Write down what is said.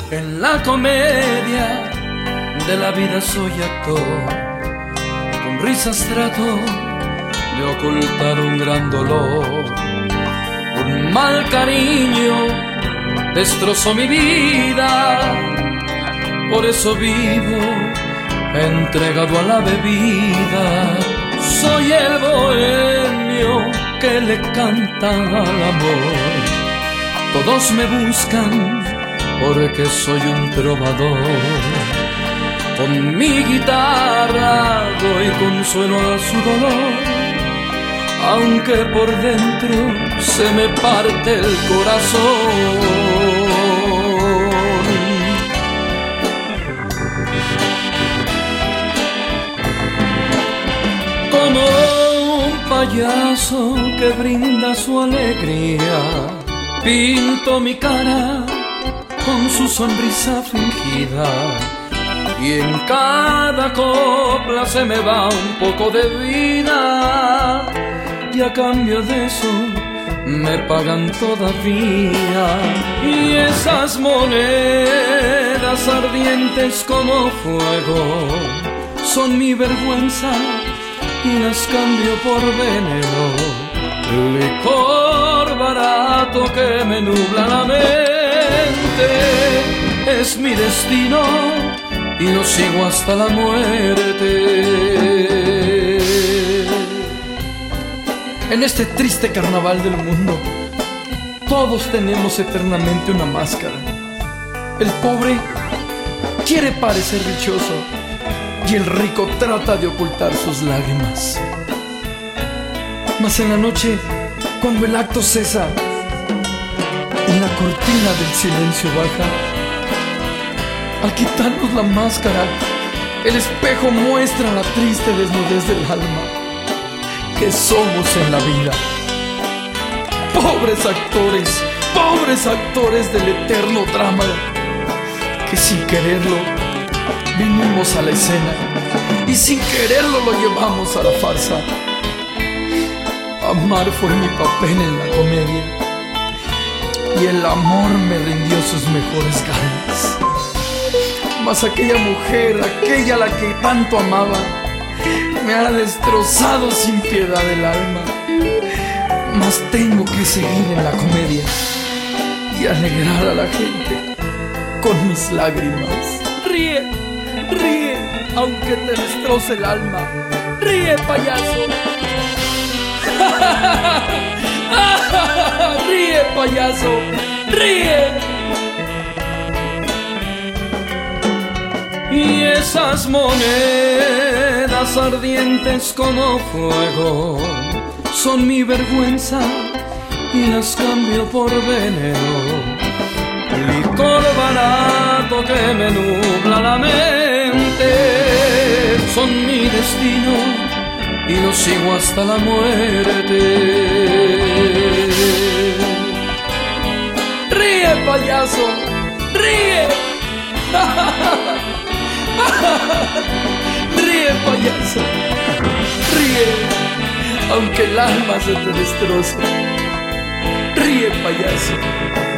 En la comedia de la vida soy actor, con risas trato de ocultar un gran dolor. Un mal cariño destrozó mi vida, por eso vivo entregado a la bebida. Soy el bohemio que le canta al amor. Todos me buscan porque soy un trovador. Con mi guitarra doy consuelo a su dolor, aunque por dentro se me parte el corazón. Como un payaso que brinda su alegría, pinto mi cara con su sonrisa fingida, y en cada copla se me va un poco de vida, y a cambio de eso me pagan todavía. Y esas monedas ardientes como fuego son mi vergüenza y las cambio por veneno, licor barato que me nubla la mente. Es mi destino y lo sigo hasta la muerte. En este triste carnaval del mundo, todos tenemos eternamente una máscara. El pobre quiere parecer dichoso y el rico trata de ocultar sus lágrimas. Mas en la noche, cuando el acto cesa y la cortina del silencio baja, al quitarnos la máscara, el espejo muestra la triste desnudez del alma que somos en la vida. Pobres actores del eterno drama, que sin quererlo vinimos a la escena y sin quererlo lo llevamos a la farsa. Amar fue mi papel en la comedia y el amor me rindió sus mejores ganas. Mas aquella mujer, aquella a la que tanto amaba, me ha destrozado sin piedad el alma. Mas tengo que seguir en la comedia y alegrar a la gente con mis lágrimas. Ríe, ríe, aunque te destroce el alma. Ríe, payaso. Ríe, payaso, ríe. Y esas monedas ardientes como fuego son mi vergüenza y las cambio por veneno, licor barato que me nubla la mente. Son mi destino y lo sigo hasta la muerte. Ríe, payaso, ríe. Ríe, payaso, ríe, aunque el alma se te destroce. Ríe, payaso.